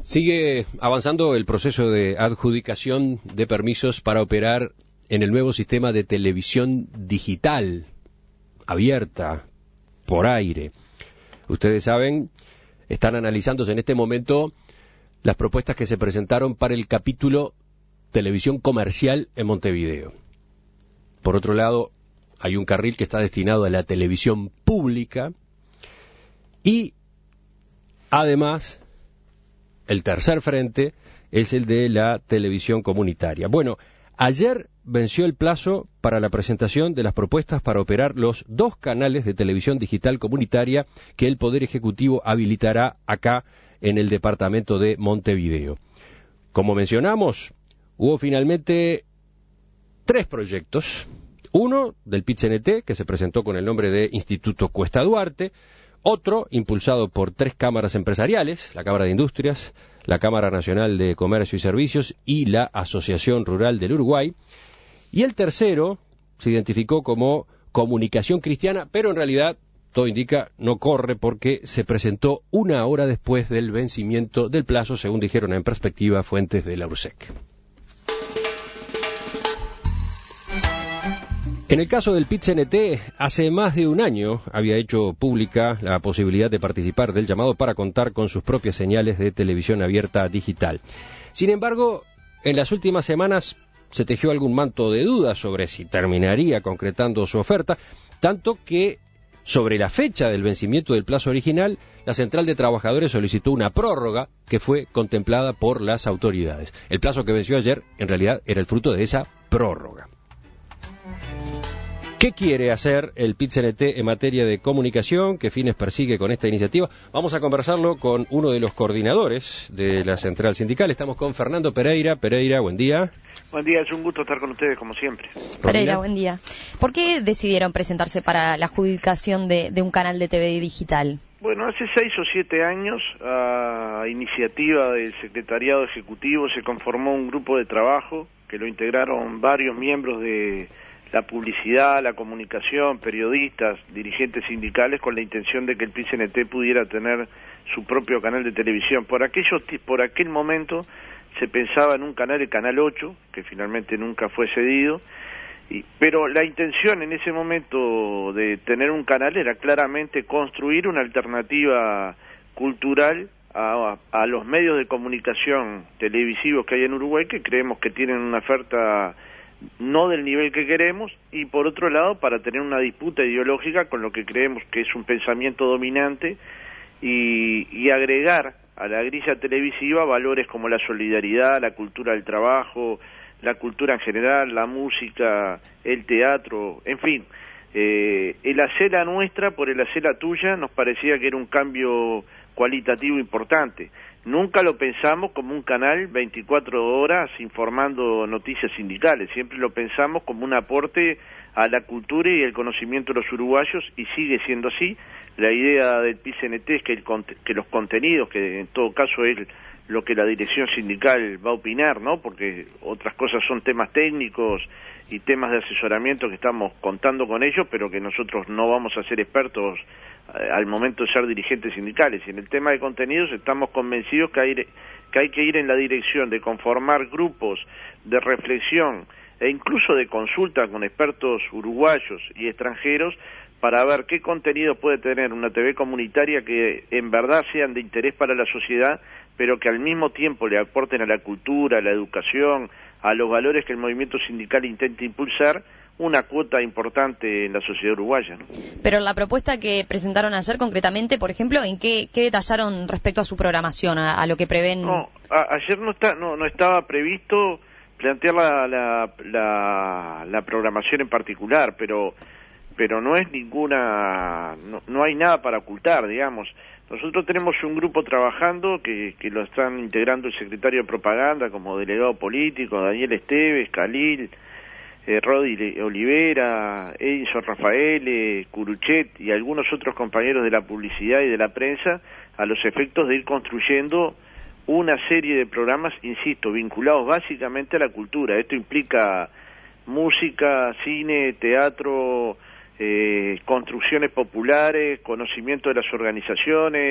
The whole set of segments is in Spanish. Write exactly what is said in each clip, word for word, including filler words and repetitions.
Sigue avanzando el proceso de adjudicación de permisos para operar en el nuevo sistema de televisión digital, abierta, por aire. Ustedes saben, están analizándose en este momento las propuestas que se presentaron para el capítulo televisión comercial en Montevideo. Por otro lado, hay un carril que está destinado a la televisión pública y, además, el tercer frente es el de la televisión comunitaria. Bueno, ayer venció el plazo para la presentación de las propuestas para operar los dos canales de televisión digital comunitaria que el Poder Ejecutivo habilitará acá en el departamento de Montevideo. Como mencionamos, hubo finalmente tres proyectos. Uno del P I T C N T, que se presentó con el nombre de Instituto Cuesta Duarte. Otro, impulsado por tres cámaras empresariales, la Cámara de Industrias, la Cámara Nacional de Comercio y Servicios y la Asociación Rural del Uruguay. Y el tercero se identificó como Comunicación Cristiana, pero en realidad, todo indica, no corre porque se presentó una hora después del vencimiento del plazo, según dijeron en perspectiva fuentes de la URSEC. En el caso del P I T C N T, hace más de un año había hecho pública la posibilidad de participar del llamado para contar con sus propias señales de televisión abierta digital. Sin embargo, en las últimas semanas se tejió algún manto de dudas sobre si terminaría concretando su oferta, tanto que sobre la fecha del vencimiento del plazo original, la Central de Trabajadores solicitó una prórroga que fue contemplada por las autoridades. El plazo que venció ayer, en realidad, era el fruto de esa prórroga. ¿Qué quiere hacer el P I T C N T en materia de comunicación? ¿Qué fines persigue con esta iniciativa? Vamos a conversarlo con uno de los coordinadores de la Central Sindical. Estamos con Fernando Pereira. Pereira, buen día. Buen día, es un gusto estar con ustedes como siempre. Pereira, buen día. ¿Por qué decidieron presentarse para la adjudicación de, de un canal de T V digital? Bueno, hace seis o siete años, a iniciativa del Secretariado Ejecutivo, se conformó un grupo de trabajo que lo integraron varios miembros de la publicidad, la comunicación, periodistas, dirigentes sindicales, con la intención de que el P I C N T pudiera tener su propio canal de televisión. Por aquellos, por aquel momento se pensaba en un canal, el Canal ocho, que finalmente nunca fue cedido, y, pero la intención en ese momento de tener un canal era claramente construir una alternativa cultural a, a los medios de comunicación televisivos que hay en Uruguay, que creemos que tienen una oferta no del nivel que queremos, y por otro lado para tener una disputa ideológica con lo que creemos que es un pensamiento dominante y, y agregar a la grilla televisiva valores como la solidaridad, la cultura del trabajo, la cultura en general, la música, el teatro, en fin, eh, el hacer la nuestra por el hacer la tuya nos parecía que era un cambio cualitativo importante. Nunca lo pensamos como un canal veinticuatro horas informando noticias sindicales, siempre lo pensamos como un aporte a la cultura y el conocimiento de los uruguayos, y sigue siendo así. La idea del P I C N T es que, el, que los contenidos, que en todo caso es lo que la dirección sindical va a opinar, ¿no? Porque otras cosas son temas técnicos y temas de asesoramiento que estamos contando con ellos, pero que nosotros no vamos a ser expertos al momento de ser dirigentes sindicales. Y en el tema de contenidos estamos convencidos que hay, que hay que ir en la dirección de conformar grupos de reflexión e incluso de consulta con expertos uruguayos y extranjeros para ver qué contenido puede tener una T V comunitaria que en verdad sean de interés para la sociedad, pero que al mismo tiempo le aporten a la cultura, a la educación, a los valores que el movimiento sindical intenta impulsar, una cuota importante en la sociedad uruguaya, ¿no? Pero en la propuesta que presentaron ayer concretamente, por ejemplo, ¿en qué, qué detallaron respecto a su programación, a, a lo que prevén? No, a, ayer no está, no, no estaba previsto plantear la, la, la, la programación en particular, pero pero no es ninguna, no, no hay nada para ocultar, digamos. Nosotros tenemos un grupo trabajando que, que lo están integrando el secretario de Propaganda como delegado político, Daniel Esteves, Khalil, eh, Rodi Olivera, Edison Rafael, eh, Curuchet y algunos otros compañeros de la publicidad y de la prensa, a los efectos de ir construyendo una serie de programas, insisto, vinculados básicamente a la cultura. Esto implica música, cine, teatro, eh, construcciones populares, conocimiento de las organizaciones,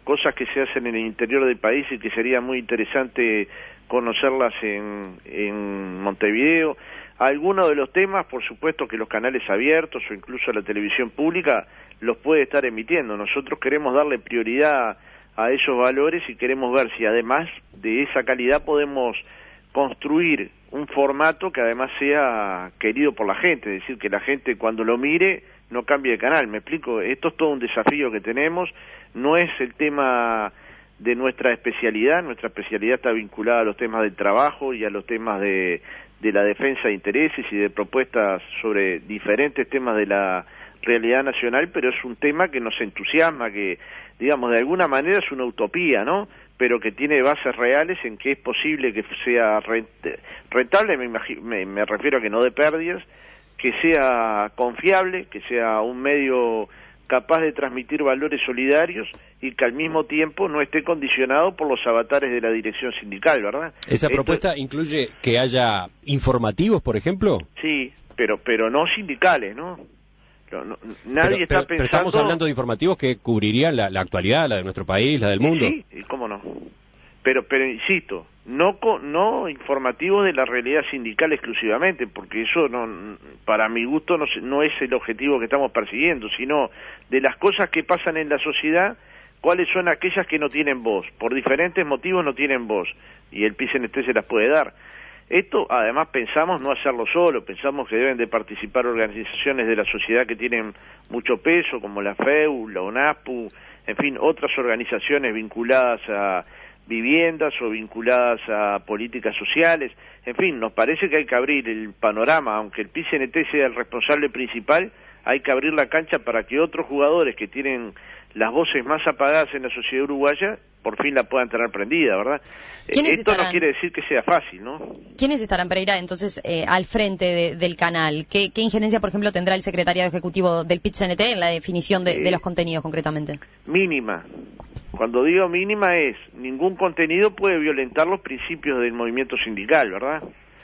cosas que se hacen en el interior del país y que sería muy interesante conocerlas en, en Montevideo. Algunos de los temas, por supuesto que los canales abiertos o incluso la televisión pública los puede estar emitiendo. Nosotros queremos darle prioridad a esos valores y queremos ver si además de esa calidad podemos construir un formato que además sea querido por la gente, es decir, que la gente cuando lo mire no cambie de canal. Me explico, esto es todo un desafío que tenemos, no es el tema de nuestra especialidad, nuestra especialidad está vinculada a los temas del trabajo y a los temas de, de la defensa de intereses y de propuestas sobre diferentes temas de la realidad nacional, pero es un tema que nos entusiasma, que digamos de alguna manera es una utopía, ¿no? Pero que tiene bases reales en que es posible que sea rentable, me, imagino, me, me refiero a que no dé pérdidas, que sea confiable, que sea un medio capaz de transmitir valores solidarios y que al mismo tiempo no esté condicionado por los avatares de la dirección sindical, ¿verdad? ¿Esa Esto, propuesta incluye que haya informativos, por ejemplo? Sí, pero pero no sindicales, ¿no? No, no, nadie pero, está pero, pensando... pero estamos hablando de informativos que cubrirían la, la actualidad, la de nuestro país, la del mundo. Sí, y cómo no. Pero, pero insisto, no no informativos de la realidad sindical exclusivamente, porque eso no, para mi gusto no, no es el objetivo que estamos persiguiendo, sino de las cosas que pasan en la sociedad, cuáles son aquellas que no tienen voz, por diferentes motivos no tienen voz, y el P I C N T se las puede dar. Esto, además, pensamos no hacerlo solo, pensamos que deben de participar organizaciones de la sociedad que tienen mucho peso, como la F E U, la UNASPU, en fin, otras organizaciones vinculadas a viviendas o vinculadas a políticas sociales. En fin, nos parece que hay que abrir el panorama, aunque el P I C N T sea el responsable principal, hay que abrir la cancha para que otros jugadores que tienen las voces más apagadas en la sociedad uruguaya por fin la puedan tener prendida, ¿verdad? Esto estarán? no quiere decir que sea fácil, ¿no? ¿Quiénes estarán, Pereira, entonces, eh, al frente de, del canal? ¿Qué, ¿Qué injerencia, por ejemplo, tendrá el secretariado ejecutivo del P I C N T en la definición de, eh, de los contenidos, concretamente? Mínima. Cuando digo mínima es, ningún contenido puede violentar los principios del movimiento sindical, ¿verdad?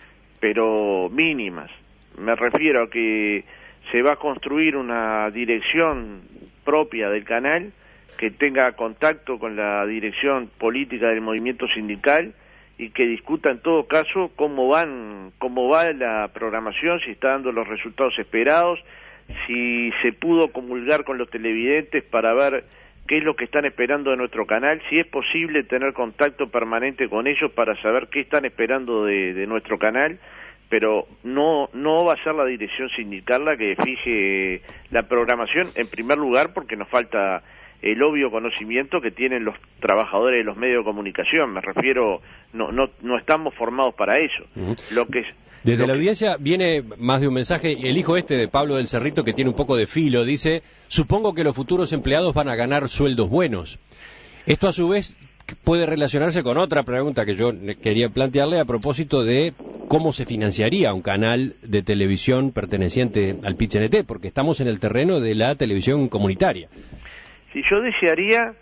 Pero mínimas. Me refiero a que se va a construir una dirección propia del canal que tenga contacto con la dirección política del movimiento sindical y que discuta en todo caso cómo van, cómo va la programación, si está dando los resultados esperados, si se pudo comulgar con los televidentes para ver qué es lo que están esperando de nuestro canal, si es posible tener contacto permanente con ellos para saber qué están esperando de, de nuestro canal, pero no no va a ser la dirección sindical la que fije la programación, en primer lugar porque nos falta el obvio conocimiento que tienen los trabajadores de los medios de comunicación, me refiero, no no no estamos formados para eso. Uh-huh. Lo que Desde lo la que... audiencia viene más de un mensaje, el hijo este de Pablo del Cerrito que tiene un poco de filo, dice, supongo que los futuros empleados van a ganar sueldos buenos. Esto a su vez puede relacionarse con otra pregunta que yo quería plantearle a propósito de cómo se financiaría un canal de televisión perteneciente al P I C N T, porque estamos en el terreno de la televisión comunitaria. Si yo desearía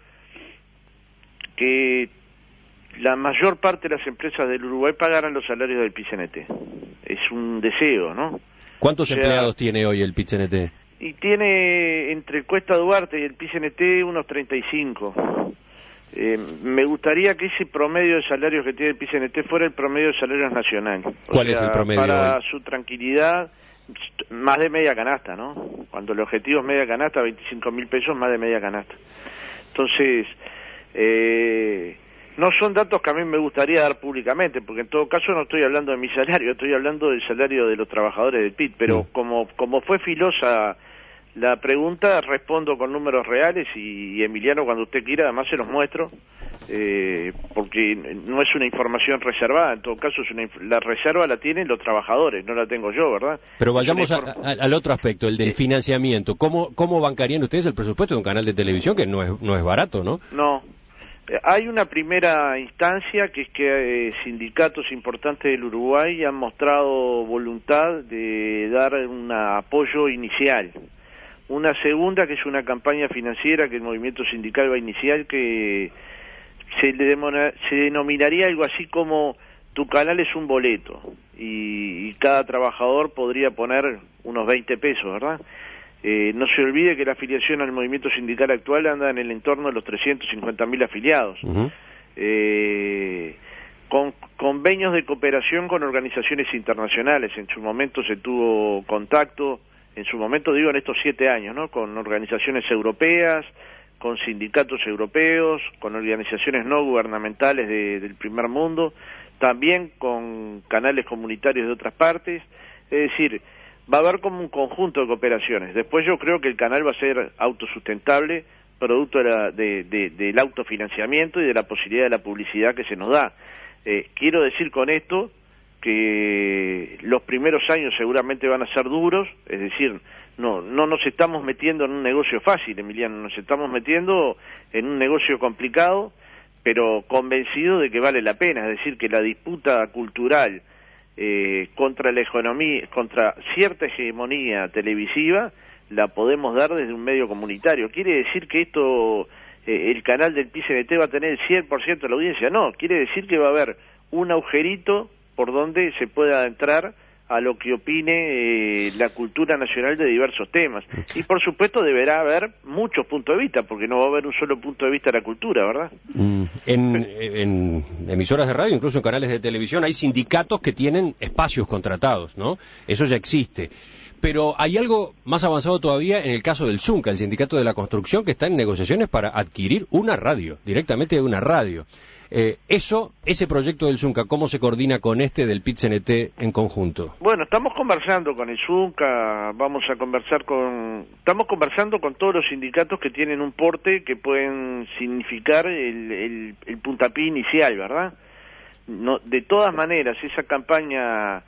que la mayor parte de las empresas del Uruguay pagaran los salarios del P I C N T. Es un deseo, ¿no? ¿Cuántos o sea, empleados tiene hoy el P I C N T? Y tiene entre Cuesta Duarte y el P I C N T unos treinta y cinco. Eh, me gustaría que ese promedio de salarios que tiene el P I C N T fuera el promedio de salarios nacional. O ¿Cuál sea, es el promedio para hoy? su tranquilidad, más de media canasta, ¿no? Cuando el objetivo es media canasta, veinticinco mil pesos, más de media canasta. Entonces, eh, no son datos que a mí me gustaría dar públicamente, porque en todo caso no estoy hablando de mi salario, estoy hablando del salario de los trabajadores del P I T, pero mm. como, como fue filosa la pregunta, respondo con números reales y, y Emiliano, cuando usted quiera, además se los muestro, eh, porque no es una información reservada, en todo caso es una, la reserva la tienen los trabajadadores, no la tengo yo, ¿verdad? Pero vayamos a, a, al otro aspecto, el del financiamiento. ¿Cómo, ¿Cómo bancarían ustedes el presupuesto de un canal de televisión que no es, no es barato, no? No. Hay una primera instancia que es que eh, sindicatos importantes del Uruguay han mostrado voluntad de dar un apoyo inicial. Una segunda, que es una campaña financiera que el movimiento sindical va a iniciar, que se, le demona, se denominaría algo así como tu canal es un boleto y, y cada trabajador podría poner unos veinte pesos, ¿verdad? Eh, no se olvide que la afiliación al movimiento sindical actual anda en el entorno de los trescientos cincuenta mil afiliados. Uh-huh. eh, con convenios de cooperación con organizaciones internacionales. En su momento se tuvo contacto, en su momento digo en estos siete años, ¿no? Con organizaciones europeas, con sindicatos europeos, con organizaciones no gubernamentales de, del primer mundo, también con canales comunitarios de otras partes. Es decir, va a haber como un conjunto de cooperaciones. Después yo creo que el canal va a ser autosustentable, producto de la, de, de, del autofinanciamiento y de la posibilidad de la publicidad que se nos da. Eh, quiero decir con esto que los primeros años seguramente van a ser duros, es decir, no, no nos estamos metiendo en un negocio fácil, Emiliano, nos estamos metiendo en un negocio complicado, pero convencido de que vale la pena, es decir, que la disputa cultural eh, contra la economía, contra cierta hegemonía televisiva, la podemos dar desde un medio comunitario. ¿Quiere decir que esto, eh, el canal del P I C N T va a tener el cien por ciento de la audiencia? No, quiere decir que va a haber un agujerito por donde se pueda entrar a lo que opine eh, la cultura nacional de diversos temas. Y por supuesto deberá haber muchos puntos de vista, porque no va a haber un solo punto de vista de la cultura, ¿verdad? Mm, en, en emisoras de radio, incluso en canales de televisión, hay sindicatos que tienen espacios contratados, ¿no? Eso ya existe. Pero hay algo más avanzado todavía en el caso del ZUNCA, el Sindicato de la Construcción, que está en negociaciones para adquirir una radio, directamente una radio. Eh, eso, ese proyecto del ZUNCA, ¿cómo se coordina con este del P I T C N T en conjunto? Bueno, estamos conversando con el ZUNCA, vamos a conversar con... Estamos conversando con todos los sindicatos que tienen un porte que pueden significar el, el, el puntapié inicial, ¿verdad? No, de todas maneras, esa campaña...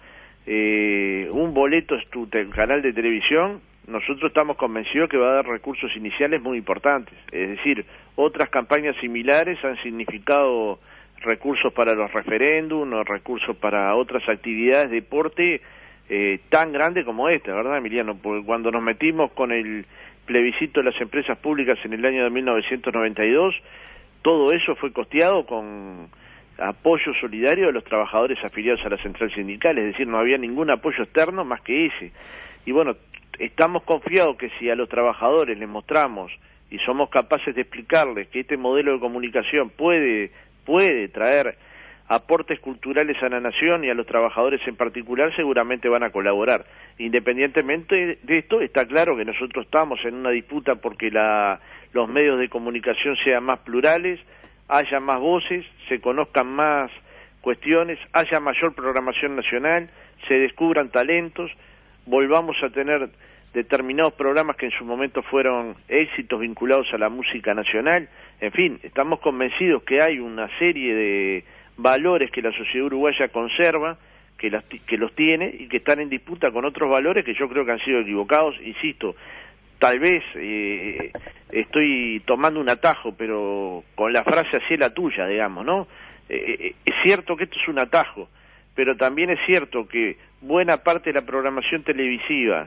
Eh, un boleto es tu te canal de televisión, nosotros estamos convencidos que va a dar recursos iniciales muy importantes. Es decir, otras campañas similares han significado recursos para los referéndums, recursos para otras actividades de deporte eh, tan grande como esta, ¿verdad, Emiliano? Porque cuando nos metimos con el plebiscito de las empresas públicas en el año de mil novecientos noventa y dos, todo eso fue costeado con apoyo solidario de los trabajadores afiliados a la central sindical, es decir, no había ningún apoyo externo más que ese. Y bueno, estamos confiados que si a los trabajadores les mostramos y somos capaces de explicarles que este modelo de comunicación puede, puede traer aportes culturales a la nación y a los trabajadores en particular, seguramente van a colaborar. Independientemente de esto, está claro que nosotros estamos en una disputa porque la, los medios de comunicación sean más plurales, haya más voces, se conozcan más cuestiones, haya mayor programación nacional, se descubran talentos, volvamos a tener determinados programas que en su momento fueron éxitos vinculados a la música nacional. En fin, estamos convencidos que hay una serie de valores que la sociedad uruguaya conserva, que, las, que los tiene y que están en disputa con otros valores que yo creo que han sido equivocados, insisto. Tal vez eh, estoy tomando un atajo, pero con la frase así la tuya, digamos, ¿no? Eh, es cierto que esto es un atajo, pero también es cierto que buena parte de la programación televisiva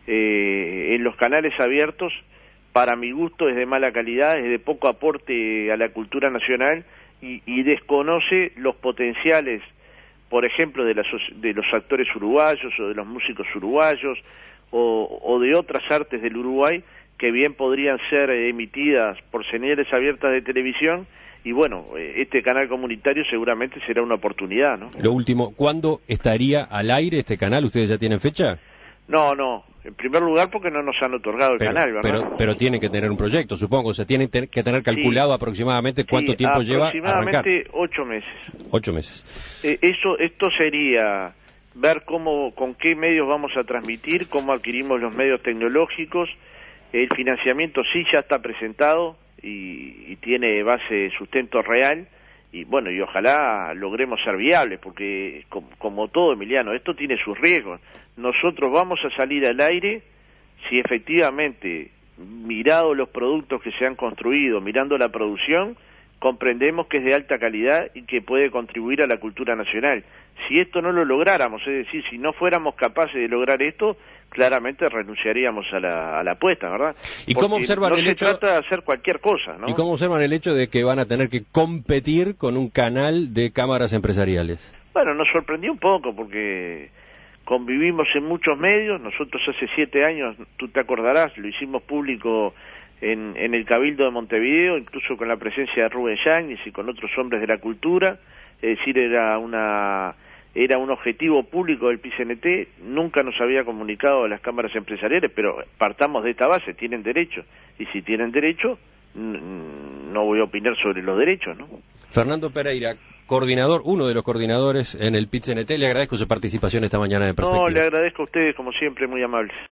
eh, en los canales abiertos, para mi gusto, es de mala calidad, es de poco aporte a la cultura nacional y, y desconoce los potenciales, por ejemplo, de, las, de los actores uruguayos o de los músicos uruguayos, O, o de otras artes del Uruguay que bien podrían ser emitidas por señales abiertas de televisión y bueno, este canal comunitario seguramente será una oportunidad, ¿no? Lo último, ¿cuándo estaría al aire este canal? ¿Ustedes ya tienen fecha? No, no, en primer lugar porque no nos han otorgado el pero, canal, ¿verdad? Pero, pero tienen que tener un proyecto, supongo, o sea, tienen que tener calculado sí, aproximadamente cuánto sí, tiempo lleva aproximadamente arrancar. ocho meses. Ocho meses. Eh, eso, esto sería ver cómo, con qué medios vamos a transmitir, cómo adquirimos los medios tecnológicos. El financiamiento sí ya está presentado y, y tiene base sustento real y bueno, y ojalá logremos ser viables porque como, como todo, Emiliano, esto tiene sus riesgos. Nosotros vamos a salir al aire si efectivamente, mirado los productos que se han construido, mirando la producción, comprendemos que es de alta calidad y que puede contribuir a la cultura nacional. Si esto no lo lográramos, es decir, si no fuéramos capaces de lograr esto, claramente renunciaríamos a la, a la apuesta, ¿verdad? ¿Y cómo observan no el se hecho... trata de hacer cualquier cosa, ¿no? ¿Y cómo observan el hecho de que van a tener que competir con un canal de cámaras empresariales? Bueno, nos sorprendió un poco porque convivimos en muchos medios. Nosotros hace siete años, tú te acordarás, lo hicimos público en, en el Cabildo de Montevideo, incluso con la presencia de Rubén Yáñez y con otros hombres de la cultura. Es decir, era una era un objetivo público del P I C N T. Nunca nos había comunicado a las cámaras empresariales, pero partamos de esta base, tienen derecho, y si tienen derecho, no voy a opinar sobre los derechos, ¿no? Fernando Pereira, coordinador, uno de los coordinadores en el P I C N T, le agradezco su participación esta mañana en Perspectiva. No, le agradezco a ustedes, como siempre, muy amables.